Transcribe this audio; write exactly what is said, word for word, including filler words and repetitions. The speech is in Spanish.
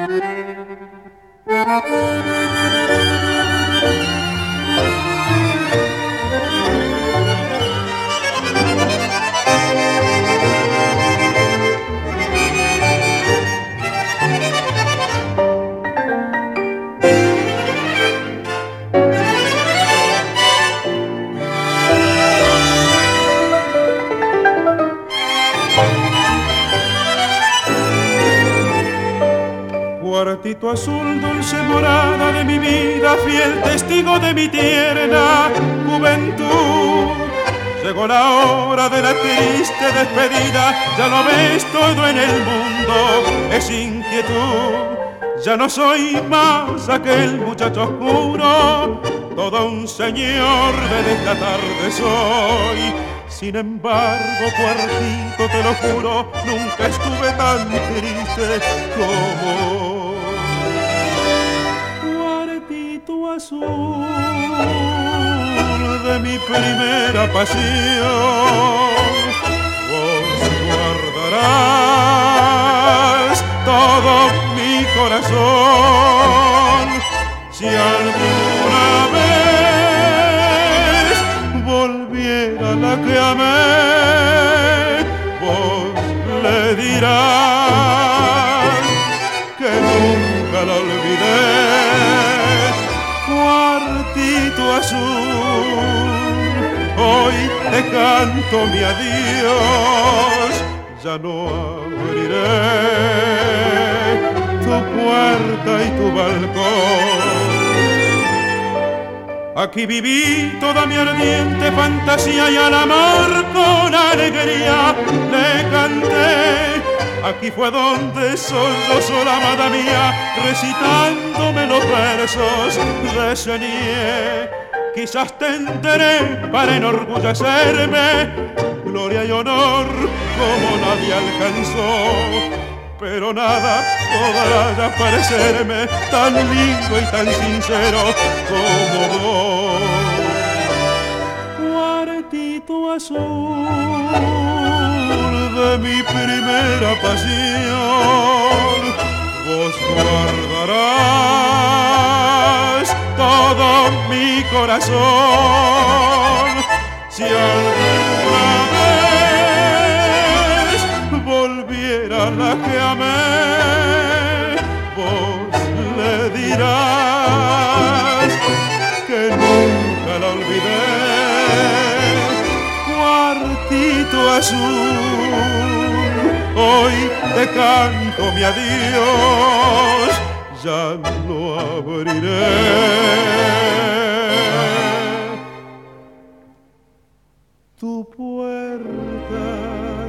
Cuartito azul, dulce morada de mi vida, fiel testigo de mi tierna juventud. Llegó la hora de la triste despedida, ya lo ves, todo en el mundo es inquietud. Ya no soy más aquel muchacho oscuro, todo un señor de esta tarde soy. Sin embargo, Cuartito, te lo juro, nunca estuve tan triste como Cuartito azul de mi primera pasión. Vos guardarás todo mi corazón. Si alguna vez volviera la que amé, vos le dirás que nunca la olvidé. Cuartito azul, hoy te canto mi adiós, ya no abriré tu puerta y tu balcón. Aquí viví toda mi ardiente fantasía y al amor con alegría le canté. Aquí fue donde sollozó la amada mía, recitándome los versos de Senié. Quizás tendré para enorgullecerme gloria y honor como nadie alcanzó, pero nada podrá ya parecerme tan lindo y tan sincero como vos. Cuartito azul de mi primera pasión, vos guardarás todo mi corazón. Si alguna vez volviera la que amé, vos le dirás que nunca la olvidé. Cuartito azul, hoy te canto mi adiós, ya no abriré tu puerta